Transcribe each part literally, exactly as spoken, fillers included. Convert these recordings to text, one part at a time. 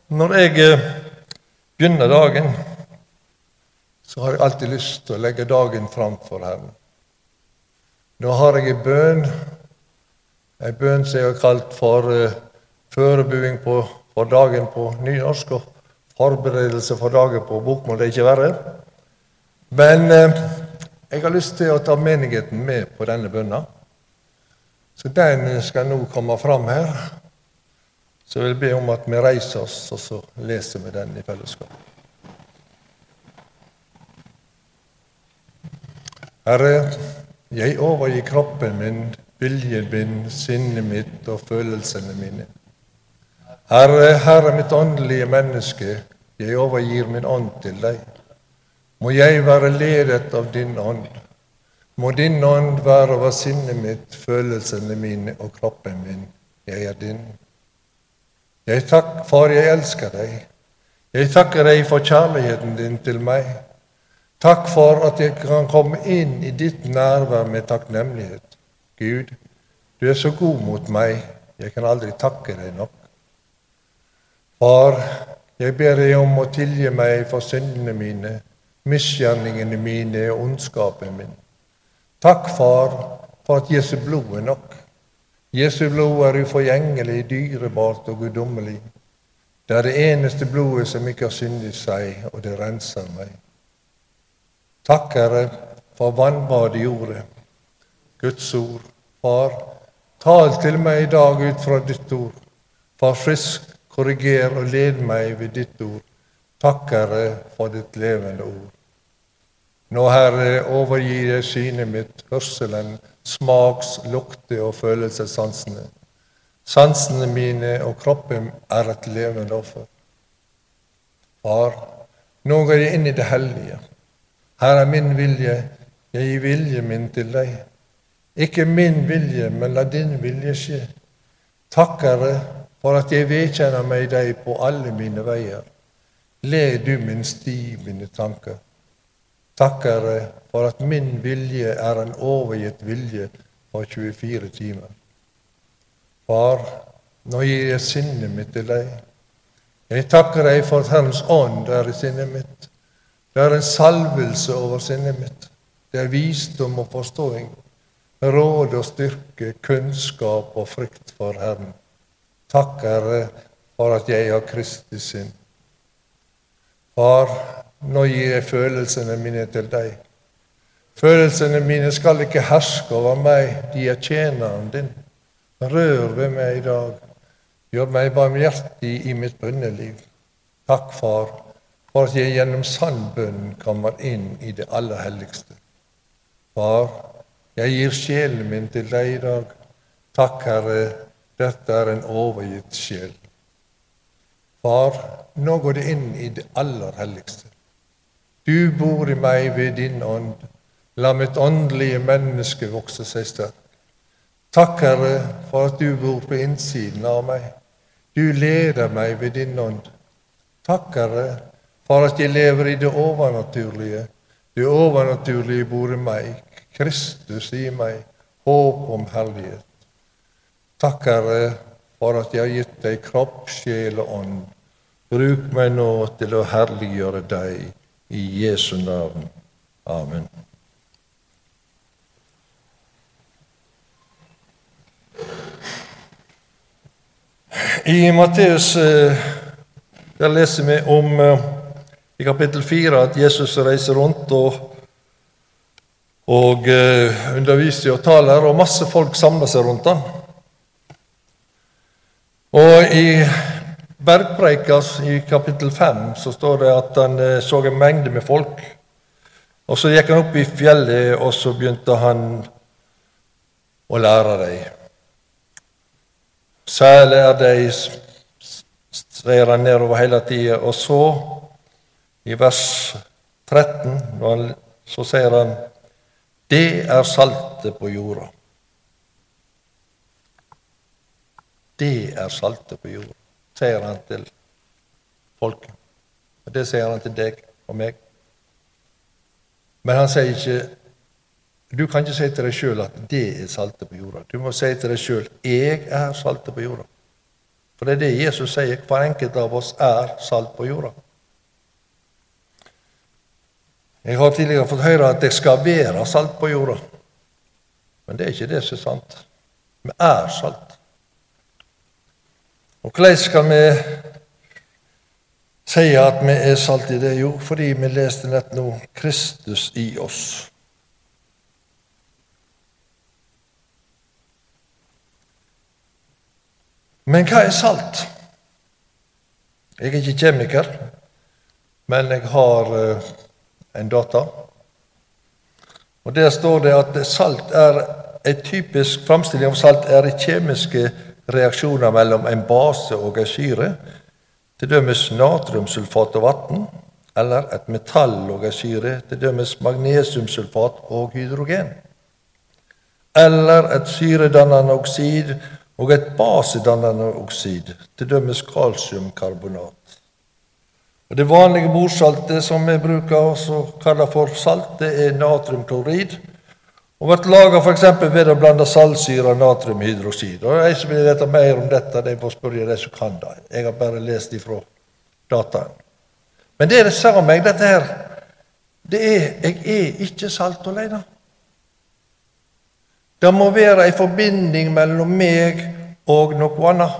Når jeg eh, begynner dagen, så har jeg alltid lyst til å legge dagen fram for Herren. Nå har jeg en bøn, en bøn som jeg har kalt for eh, forberedelse på, for dagen på nynorsk, og forberedelse for dagen på bokmål, det er ikke verre. Men eh, jeg har lyst til å ta menigheten med på denne bønnen. Så den skal nå komme fram her. Så jeg vil be om at vi reiser oss, og så leser vi den i fellesskap. Herre, jeg overgir kroppen min, viljen min, sinnet mitt og følelsene mine. Herre, Herre, mitt åndelige menneske, jeg overgir min ånd til deg. Må jeg være ledet av din ånd. Må din ånd være over sinnet mitt, følelsene mine og kroppen min. Jeg er din. Jeg takker, far, jeg elsker deg. Jeg takker deg for kjærligheten din til meg. Takk for at jeg kan komme inn i ditt nærvær med takknemlighet. Gud, du er så god mot meg, jeg kan aldri takke deg nok. Far, jeg ber deg om å tilgi meg for syndene mine, misgjerningene mine og ondskapen min. Takk, far, for at Jesu blod er nok. Jesu blod er uforgjengelig, dyrebart og guddommelig. Det er det eneste blodet som ikke har syndet seg, og det renser meg. Takk, Herre, for vannbadet jordet. Guds ord, far, tal til meg i dag ut fra ditt ord. Far, frisk, korriger og led meg ved ditt ord. Takk, Herre, for ditt levende ord. Nå, Herre, overgir jeg synet mitt, hørselen, smaks-, lukte- og følelsessansene. Sansene mine og kroppen er et levende offer. Far, nå går jeg inn i det hellige. Her er min vilje, jeg gir vilje min til deg. Ikke min vilje, men la din vilje skje. Takk, Herre, for at jeg vedkjenner meg deg på alle mine veier. Led du min sti, mine tanker. Takk, Herre, for at min vilje er en overgitt vilje for tjuefire timer. Far, nå gir jeg sinnet mitt til deg. Jeg takker deg for at Herrens ånd er i sinnet mitt. Det er en salvelse over sinnet mitt. Det er visdom og forståing, råd og styrke, kunnskap og frykt for Herren. Takk, Herre, for at jeg har Kristi sinn. Far, nå gir jeg følelsene mine til deg. Følelsene mine skal ikke herske over meg, de er tjeneren din. Rør ved meg i dag, gjør meg barmhjertig i mitt bønneliv. Takk, far, for at jeg gjennom sann bønn kommer inn i det aller helligste. Far, jeg gir sjelen min til deg i dag. Takk, Herre, dette er en overgitt sjel. Far, nå går det inn i det aller helligste. Du bor i meg ved din ånd. La mitt åndelige menneske vokse seg sterk. Takk, Herre, for at du bor på innsiden av meg. Du leder meg ved din ånd. Takk, Herre, for at jeg lever i det overnaturlige. Det overnaturlige bor i meg. Kristus i meg. Håp om herlighet. Takk, Herre, for at jeg har gitt deg kropp, sjel og ånd. Bruk meg nå til å herliggjøre deg. I Jesu navn. Amen. I Matteus, der leser vi om i kapittel fire at Jesus reiser rundt og, og underviser og taler, og masse folk samler seg rundt han. Og i Bergpreikas i kapittel fem så står det at han så en mengde med folk, og så gikk han opp i fjellet, og så begynte han å lære dem. Særlig er de, sier han nedover hele tiden, og så i vers tretten, så sier han, det er saltet på jorda. Det er saltet på jorda, sier han til folket. Og det sier han til deg og meg. Men han sier ikke, du kan ikke si til deg selv at det er saltet på jorda. Du må si til deg selv, jeg er saltet på jorda. For det er det Jesus sier, hver enkelt av oss er salt på jorda. Jeg har tidligere fått høre at det skal være salt på jorda. Men det er ikke det som er sant. Vi er salt. Og hvordan skal vi si at vi er salt i det? Jo, fordi vi leste nett nå Kristus i oss. Men hva er salt? Jeg er ikke kjemiker, men jeg har uh, en data. Og der står det at salt er, en typisk fremstilling av salt er kjemiske reaksjoner mellom en base og en syre, til dømes natriumsulfat og vatten, eller et metall og en syre, til dømes magnesiumsulfat og hydrogen, eller et syredannende oksid og et basedannende oksid, til dømes kalsiumkarbonat. Og det vanlige bordsaltet som vi bruker og kaller for salt, det er natriumklorid, og vært laget for eksempel ved å blande saltsyre og natriumhydroksid. Og de som vil vite mer om dette, de får spørre de som kan det. Jeg har bare lest ifra dataen. Men det det sa meg, dette her, det er, jeg er ikke salt alene. Det må være en forbinding mellom meg og noe annet.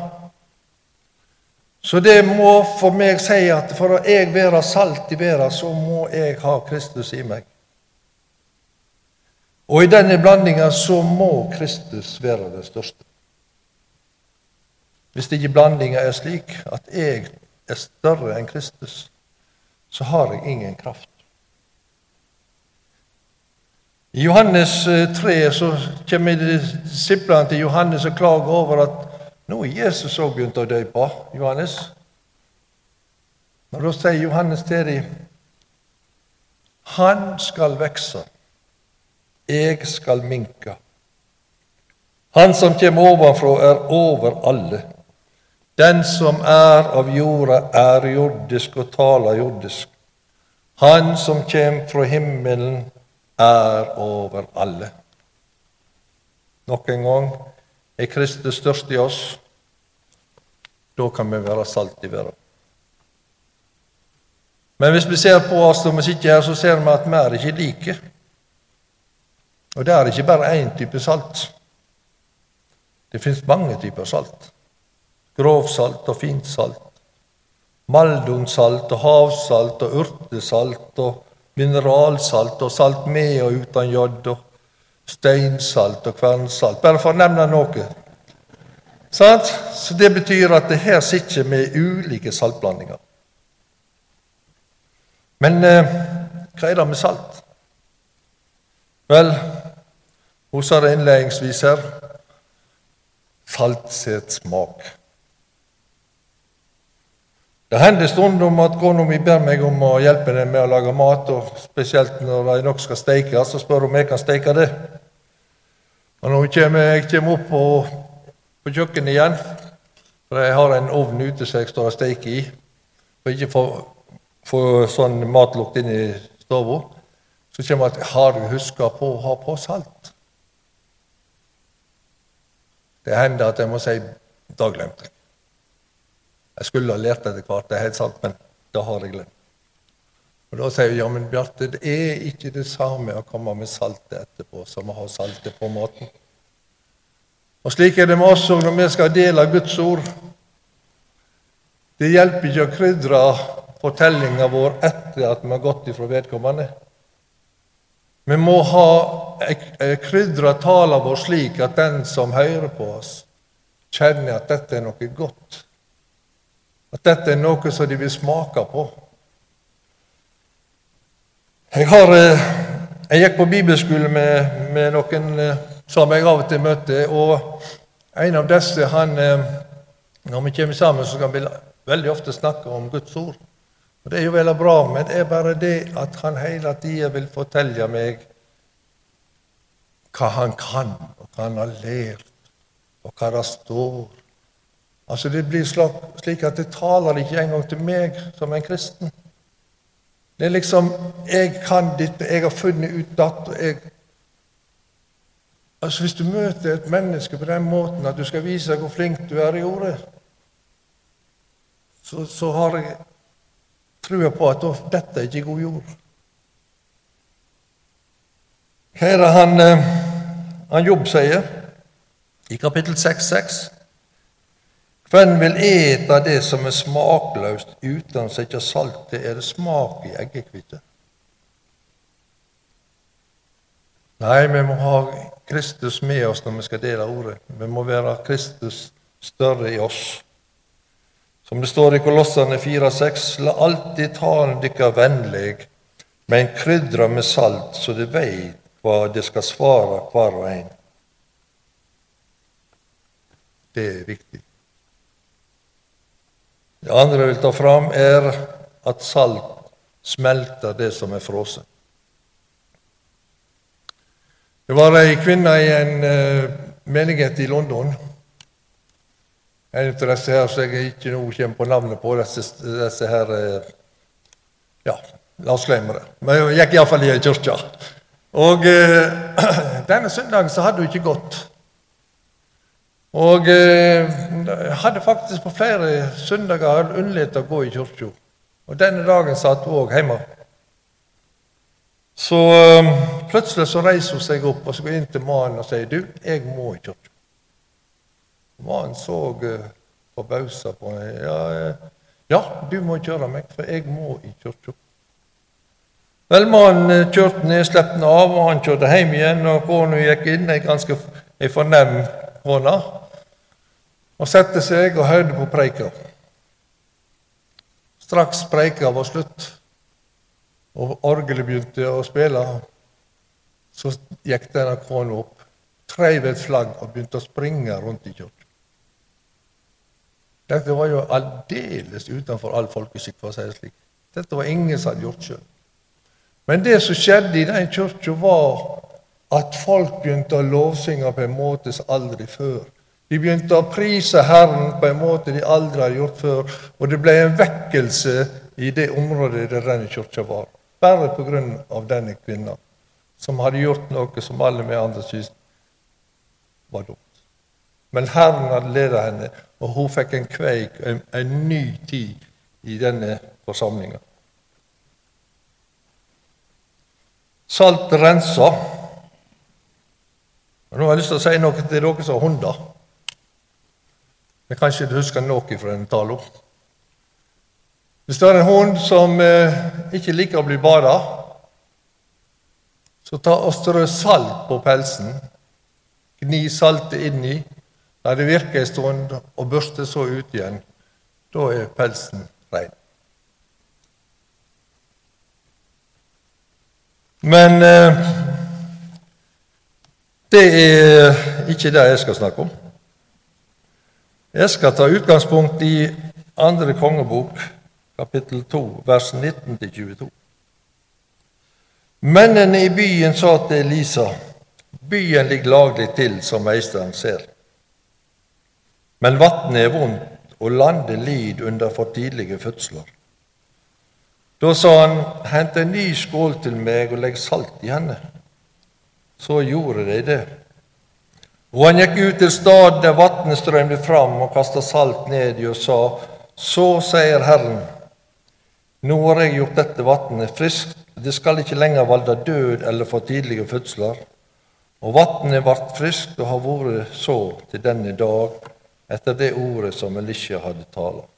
Så det må for meg si at for å jeg være salt i verden, så må jeg ha Kristus i meg. Og i denne blandingen så må Kristus være det største. Hvis ikke blandingen er slik at jeg er større enn Kristus, så har jeg ingen kraft. I Johannes tre så kommer disiplene til Johannes og klager over at nå er Jesus også begynt å dø på, Johannes. Men da sier Johannes til dem, han skal vekse, jeg skal minke. Han som kommer ovenfra er over alle. Den som er av jorda er jordisk og taler jordisk. Han som kommer fra himmelen er over alle. Nok en gang er Kristus størst i oss. Da kan vi være salt i verden. Men hvis vi ser på oss som vi sitter her, så ser vi at vi er ikke like. Og det er ikke bare én type salt. Det finnes mange typer salt. Grovsalt og fint salt. Maldonsalt og havsalt og urtesalt og mineralsalt og salt med og uten jod og steinsalt og kvernsalt. Bare for å nevne noe. Sant? Så det betyr at det her sitter med ulike saltblandinger. Men eh, hva er det med salt? Vel, hun sa det innledningsvis her, salt set smak. Det hender stundom at kona mi ber meg om å hjelpe dem med å lage mat, og spesielt når de nok skal steike, så spør om jeg kan steike det. Og når jeg kommer opp på, på kjøkkenet igjen, for jeg har en ovn ute som jeg står og steiker i, for ikke få, få sånn matlukt inn i stoven, så kommer jeg at har du husket på å ha på salt? Det hender at jeg må si, da glemte jeg. Jeg skulle ha lært etter hvert, det er helt sant, men da har jeg glemt. Og da sier jeg, ja, men Bjarte, det er ikke det samme å komme med saltet etterpå, som å ha saltet på maten. Og slik er det med oss når vi skal dele Guds ord. Det hjelper ikke å krydre fortellingen vår etter at vi har gått ifra vedkommende. Vi må ha krydre talen vår slik at den som hører på oss, kjenner at dette er noe godt. At dette er noe som de vil smake på. Jeg, har, jeg gikk på bibelskole med, med noen som jeg av og til møtte, og en av disse, han, når vi kommer sammen, så kan vi veldig ofte snakke om Guds ord. Og det er jo veldig bra, men det er bare det at han hele tiden vil fortelle meg hva han kan, og hva han har lært, og hva det står. Altså det blir slik at det taler ikke engang til meg som en kristen. Det er liksom, jeg kan dette, jeg har funnet ut dette, og jeg... Altså hvis du møter et menneske på den måten at du skal vise hvor flink du er i ordet, så, så har jeg trua på at dette er ikke god jord. Hva er det han, han Jobb sier i kapittel seks seks? Hvem vil ete det som er smakløst uten å sette salt? Det er det smak i eggekvitte. Nei, vi må ha Kristus med oss når vi skal dele ordet. Vi må være Kristus større i oss. Som det står i Kolosserne fire seks, la alltid talen dykke vennlig, men krydra med salt, så det vet hva det skal svare hver og en. Det er viktig. Det andre jeg vil ta fram er at salt smelter det som er frosset. Det var en kvinne i en uh, menighet i London. En av disse her, så jeg ikke nå kommer på navnet på disse, disse her, uh, ja, la oss glemme det. Men jeg gikk i hvert fall i kyrkja. Og uh, denne søndagen så hadde hun ikke gått. Og uh, hadde faktisk på flere søndager unnlatt å gå i kyrkja. Og denne dagen satt hun også hjemme. Så um, plutselig så reiser hun seg opp og så går inn til mannen og sier, du, jeg må i kyrkja. Mannen så uh, forbauset på henne. Ja, uh, ja, du må kjøre meg, for jeg må i kyrkja. Vel, mannen uh, kjørte ned, sleppte den av, og han kjørte hjem igjen, og kona gikk inn, en ganske en fornem kona, og sette seg og hørte på preika. Straks preika var slutt, og orgelet begynte å spille, så gikk denne kona opp, treiv et flagg og begynte å springe rundt i kyrkja. Dette var jo aldeles utenfor all folkeskikk, for å si det slik. Dette var ingen som hadde gjort selv. Men det som skjedde i den kyrkja var at folk begynte å lovsynge på en måte som aldri før. De begynte å prise Herren på en måte de aldri hadde gjort før, og det ble en vekkelse i det området der denne kyrkja var. Bare på grunn av denne kvinnen, som hadde gjort noe som alle med andre syntes var dumt. Men Herren hadde ledet henne, og hun fikk en kveik, en, en ny tid i denne forsamlingen. Salt renser. Og nå har jeg lyst til å si noe til dere som har hunder. Men kanskje du husker noe fra denne talen. Hvis det er en hund som eh, ikke liker å bli badet, så ta og strø salt på pelsen, gni saltet inn i, la det virke en stund, og børste så ut igjen. Da er pelsen ren. Men eh, det er ikke det jeg skal snakke om. Jeg skal ta utgangspunkt i andre kongebok, kapittel to, vers nitten til tjueto. Mennene i byen sa til Elisa, byen ligger laglig til, som meisteren ser. Men vattnet er vondt, og landet lid under for tidlige fødsler. Da sa han, hent en ny skål til meg og legg salt i henne. Så gjorde de det. Og han gikk ut til stad der vattnet strømte fram og kastet salt ned i og sa, så sier Herren, nå har jeg gjort dette vattnet friskt, det skal ikke lenger valde død eller for tidlige fødsler. Og vattnet ble friskt og har vært så til denne dag, etter det ordet som Elisha hadde talt.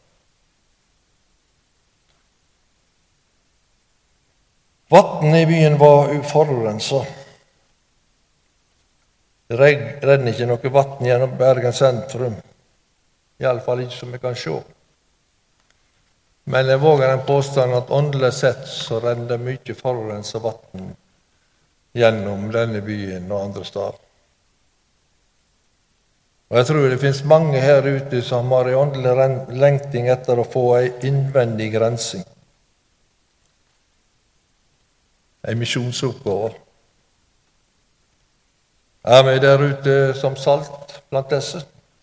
Vattnet i byen var forurenset. Det renner ikke noe vatten gjennom Bergen sentrum, i alle fall ikke som vi kan se. Men jeg våger en påstand at åndelig sett så renner det mye forurenset vatten gjennom denne byen og andre steder. Og jeg tror det finnes mange her ute som har en åndelig lengting etter å få en innvendig rensing. En misjonsoppgave. Er vi der ute som salt blant disse?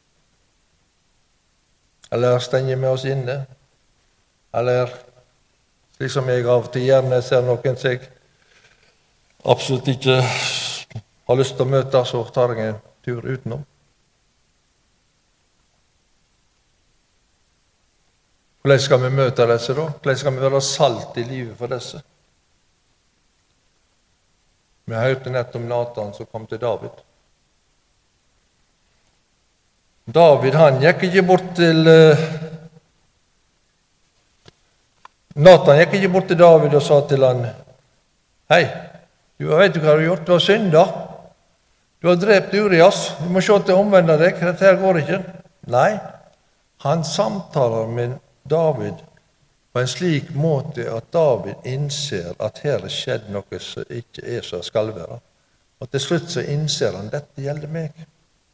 Eller stenger vi oss inne? Eller, slik som jeg av og til gjerne ser noen som jeg absolutt ikke har lyst til å møte, så tar jeg en tur utenom. Hvordan skal vi møte disse da? Hvordan skal vi være salt i livet for disse? Vi har hørt nett om Nathan som kom til David. David, han gikk ikke bort til... Nathan gikk ikke bort til David og sa til han, «Hei, du vet du hva du har gjort? Du har syndet. Du har drept Urias. Du må se til å omvende deg. Dette her går ikke.» Nei, han samtaler med David på en slik måte at David innser at her er skjedd noe som ikke er som skal være. Og til slutt så innser han, dette gjelder meg.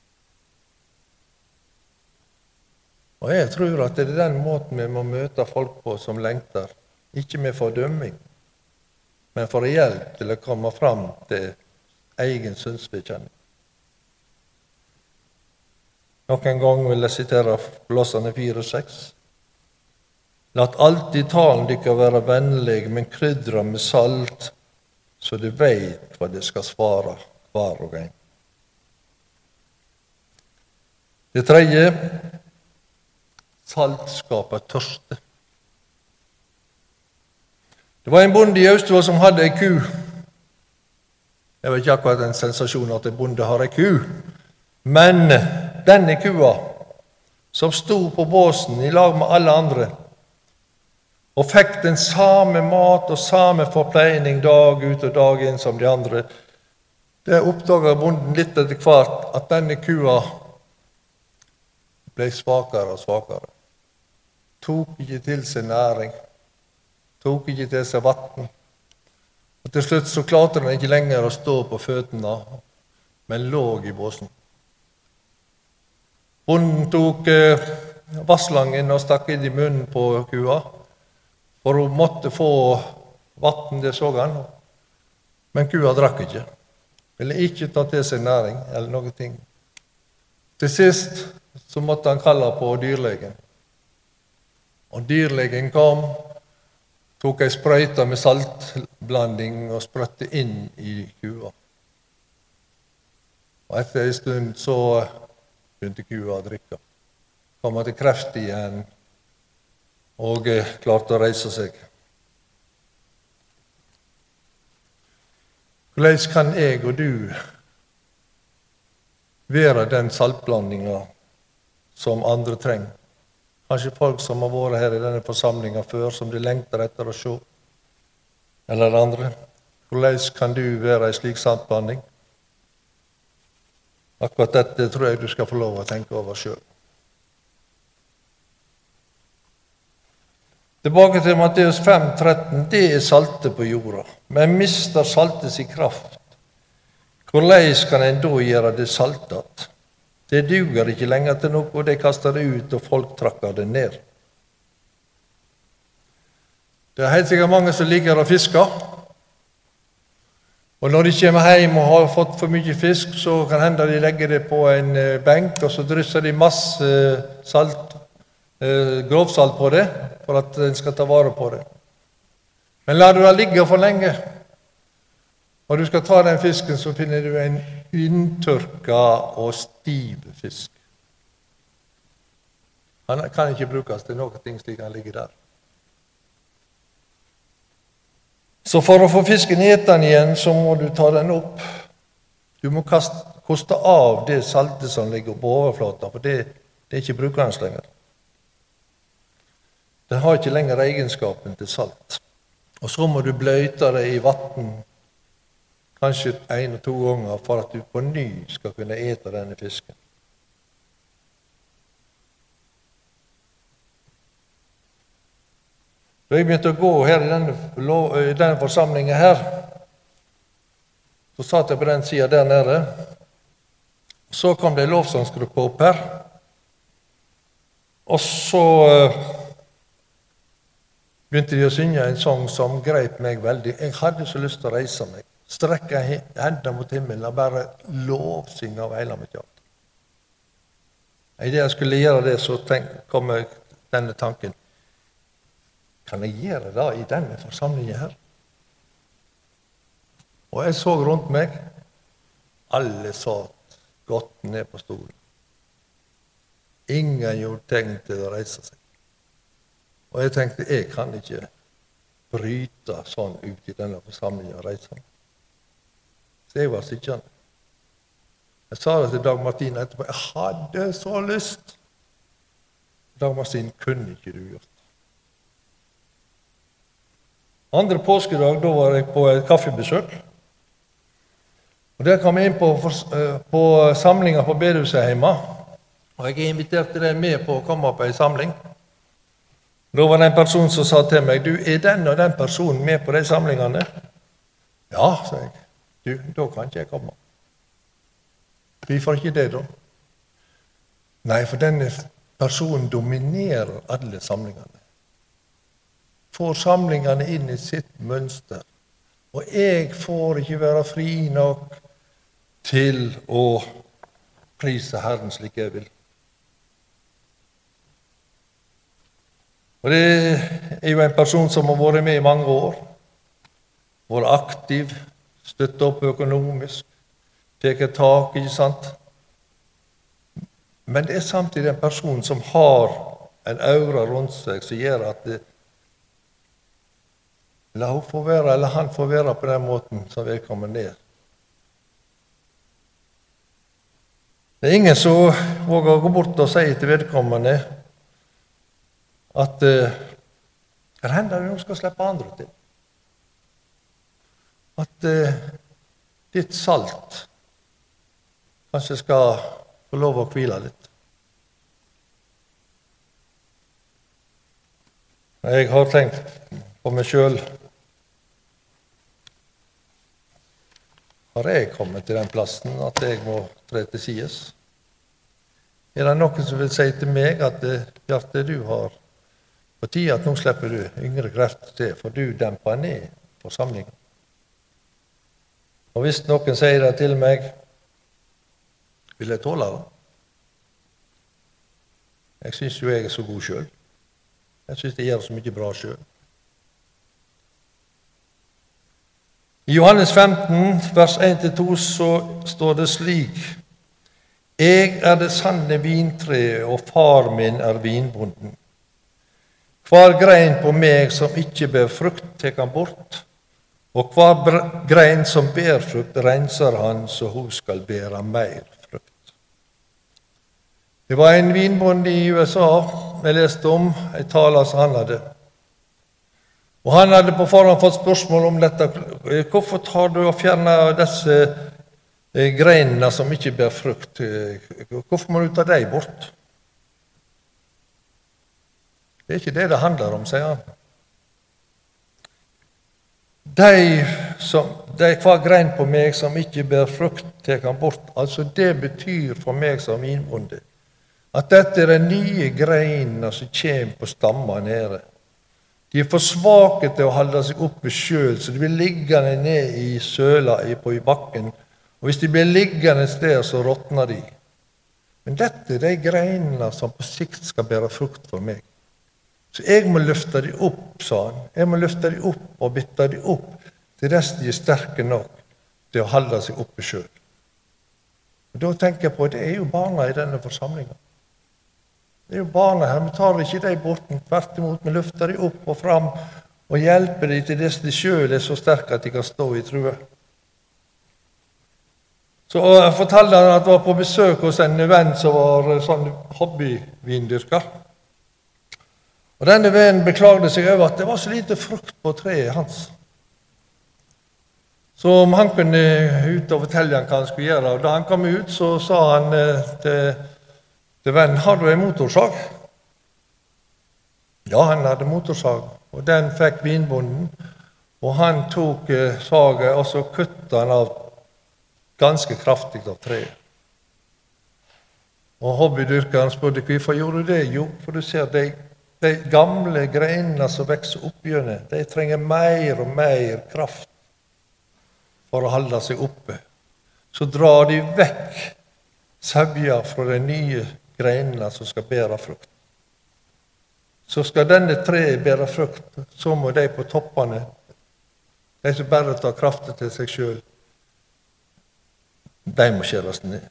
Og jeg tror at det er den måten vi må møte folk på som lengter, ikke med fordømming, men for hjelp til å komme fram til egen synsbekjenning. Noen gang vil jeg sitere Kolosserne fire og seks. Lat alltid talen dykker være vennlig, men krydra med salt, så du vet hva det skal svare hver og en. Det tredje, salt skaper tørste. Det var en bonde i Austevoll som hadde en ku. Jeg vet ikke akkurat en sensasjon at en bonde har en ku, men denne kua, som stod på båsen i lag med alle andre, og fikk den samme mat og samme forpleining dag ut og dag inn som de andre, det oppdaget bonden litt etter hvert at denne kua ble svakere og svakere. Tok ikke til seg næring, tok ikke til seg vatten. Og til slutt så klarte den ikke lenger å stå på føttene, men lå i båsen. Bonden tok eh, vasslangen og stakk inn i munnen på kua, for hun måtte få vatten, det så han. Men kua drakk ikke, ville ikke ta til seg næring eller noe ting. Til sist så måtte han kalle på dyrlegen. Og dyrlegen kom, tok ei sprøyte med saltblanding og sprøtte inn i kua. Og etter en stund så begynte kua å drikke. Kom til kreft igjen og klarte å reise seg. Hvordan kan jeg og du være den saltblandingen som andre trenger? Kanskje folk som har vært her i denne forsamlingen før, som de lengter etter å se, eller andre. Hvordan kan du være en slik saltblanding? Akkurat dette tror jeg du skal få lov å tenke over selv. Tilbake til Matteus fem tretten, det er saltet på jorda, men mister saltet sin kraft. Hvordan kan en da gjøre det saltet? Det duger ikke lenger til noe, og de kaster det ut, og folk trakker det ned. Det er helt sikkert mange som liker å fiske, og når de kommer hjem og har fått for mye fisk, så kan hende de legger det på en benk, og så drysser de masse salt, grovsalt på det, for at den skal ta vare på det. Men lar du det ligge for lenge, og du skal ta den fisken, så finner du en inntørka og stiv fisk. Han kan ikke brukes til noe ting slik han ligger der. Så for å få fisken i etan igjen, så må du ta den opp. Du må kaste, koste av det saltet som ligger på overflata, for det, det er ikke brukende lenger. Den har ikke lenger egenskapen til salt. Og så må du bløyte det i vatten, kanskje en og to ganger, for at du på ny skal kunne ete denne fisken. Da jeg begynte å gå her i denne, i denne forsamlingen her, så satt jeg på den siden der nede. Så kom det en lovsangsgruppe opp her, og så begynte de å synge en sang som grep meg veldig. Jeg hadde så lyst til å reise meg, strekke hendene mot himmelen og bare lovsynge av hele mitt hjerte. I det jeg skulle gjøre det, så tenk, kom jeg denne tanken. Kan jeg gjøre det i denne forsamlingen her? Og jeg så rundt meg. Alle satt godt ned på stolen. Ingen gjorde tegn til å reise seg. Og jeg tenkte, jeg kan ikke bryte sånn ut i denne forsamlingen og reise. Så jeg var sikkende. Jeg sa det til Dag Martin etterpå, jeg hadde så lyst. Dag Martin kunne ikke du gjort. Andre påskedag, da var jeg på et kaffebesøk. Og der kom jeg inn på, på samlinger på bedehuset hjemme. Og jeg inviterte deg med på å komme på en samling. Da var det en person som sa til meg, du, er den og den personen med på de samlingene? Ja, sa jeg. Du, da kan ikke jeg komme. Hvorfor ikke det da? Nei, for denne personen dominerer alle samlingene. Får samlingene inn i sitt mønster. Og jeg får ikke være fri nok til å prise Herren slik jeg vil. Og det er jo en person som har vært med i mange år. Vært aktiv, støttet opp økonomisk, teker tak, ikke sant? Men det er samtidig en person som har en aura rundt seg som gjør at det, la hun få være, eller han få være på den måten som vedkommende er. Det er ingen som våger å gå bort og si til vedkommende at uh, her hender det noen skal slippe andre til. At uh, ditt salt kanskje skal få lov å hvile litt. Jeg har tenkt på meg selv. Har jeg kommet til den plassen at jeg må tre til sides? Er det noen som vil si til meg at Bjarte, du har på tide at nå slipper du yngre krefter til, for du demper ned forsamlingen? Og hvis noen sier det til meg, vil jeg tåle det? Jeg synes jo jeg er så god selv. Jeg synes jeg gjør så mye bra selv. I Johannes femten, vers en til to, så står det slik: Jeg er det sanne vintre, og far min er vinbonden. Hver grein på meg som ikke ber frukt, tek han bort, og hver grein som ber frukt, renser han, så hun skal bære mer frukt. Det var en vinbonde i U S A jeg leste om, en taler som han hadde. Og han hadde på forhånd fått spørsmål om dette. Hvorfor tar du og fjerner disse greinene som ikke ber frukt? Hvorfor må du ta dem bort? Det er ikke det det handler om, sier han. De som, de hver grein på meg som ikke ber frukt, tek han bort. Altså det betyr for meg som vinbonde at dette er de nye greinene som kommer på stammen nede. De er for svake til å holde seg oppe selv, så de blir liggende ned i søla på i bakken. Og hvis de blir liggende et sted, så råtner de. Men dette er de greinene som på sikt skal bære frukt for meg. Så jeg må løfte de opp, sa han. Jeg må løfte de opp og bytte de opp til dess de er sterke nok til å holde seg oppe selv. Og da tenker jeg på at det er jo barna i denne forsamlingen. Det er jo barna her, vi tar ikke de bort, tvert imot, vi løfter de opp og fram og hjelper de til dess de selv er så sterke at de kan stå i trua. Så jeg fortalte han at jeg var på besøk hos en venn som var sånn hobbyvindyrker. Og denne vennen beklagde seg over at det var så lite frukt på treet hans. Så om han kunne ut og fortelle han hva han skulle gjøre, og da han kom ut, så sa han til til vennen, har du en motorsag? Ja, han hadde motorsag, og den fikk vinbonden, og han tok eh, saget, og så kuttet han av ganske kraftig av treet. Og hobbydyrkeren spurte, hvorfor gjorde du det? Jo, for du ser, de, de gamle greinene som vekser opp gjennom, de trenger mer og mer kraft for å holde seg oppe. Så drar de vekk sevja fra de nye greinene som skal bære frukt. Så skal denne treet bære frukt, så må de på toppene, de som bare tar kraften til seg selv, de må skjæres ned.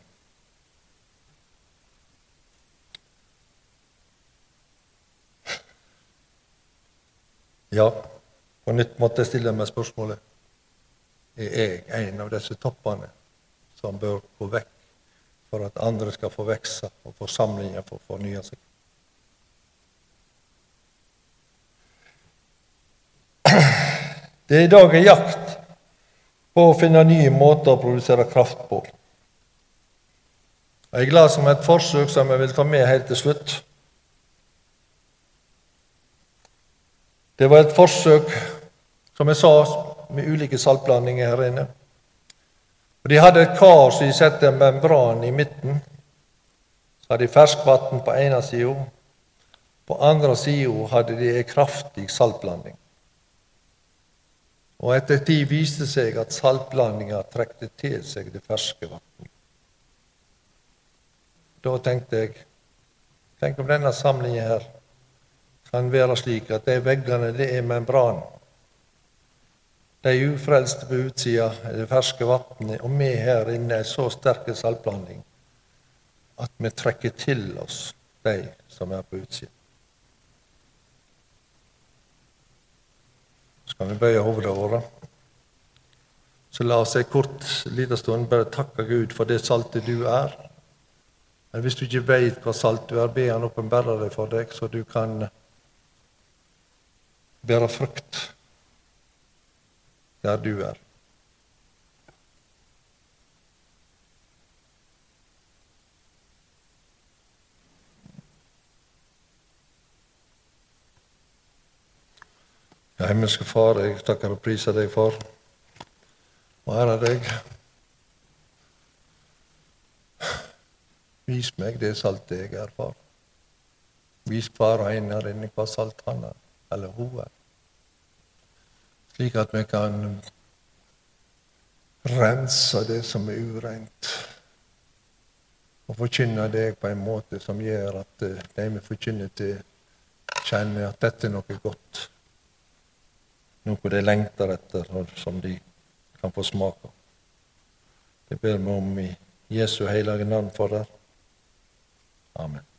Ja, på nytt måtte jeg stille meg spørsmålet, er jeg en av disse toppene som bør gå vekk for at andre skal få vekse og forsamlingen få fornye seg? Det er i dag en jakt på å finne nye måter å produsere kraft på. Jeg er glad som et forsøk som jeg vil ta med helt til slutt. Det var et forsøk, som jeg sa, med ulike saltblandinger her inne. Og de hadde et kar som de sette en membran i midten. Så hadde de ferskvann på ene siden. På andre siden hadde de en kraftig saltblanding. Og etter tid viste seg at saltblandinga trekte til seg det ferske vann. Da tenkte jeg, tenk om denne samlingen her kan være slik at de veggene, det er membran. De ufrelste på utsida er det ferske vannet, og vi her inne er så sterke saltblanding at vi trekker til oss de som er på utsida. Så kan vi bøye hovedet våre. Så la oss en kort liten stund bare takke Gud for det saltet du er. Men hvis du ikke vet hva salt du er, be han åpenbære det for deg, så du kan bære frukt der du er. Ja, himmelske Far, jeg takker og priser deg for, og ærer deg. Vis meg det saltet jeg er, Far. Vis hver og en her inne hva salt han er, eller hun er. Slik at vi kan rense det som er ureint, og forkynne deg på en måte som gjør at de vi forkynner til kjenner at dette er noe godt, noe de lengter etter, og som de kan få smake. Det ber vi om i Jesu hellige navn for det. Amen.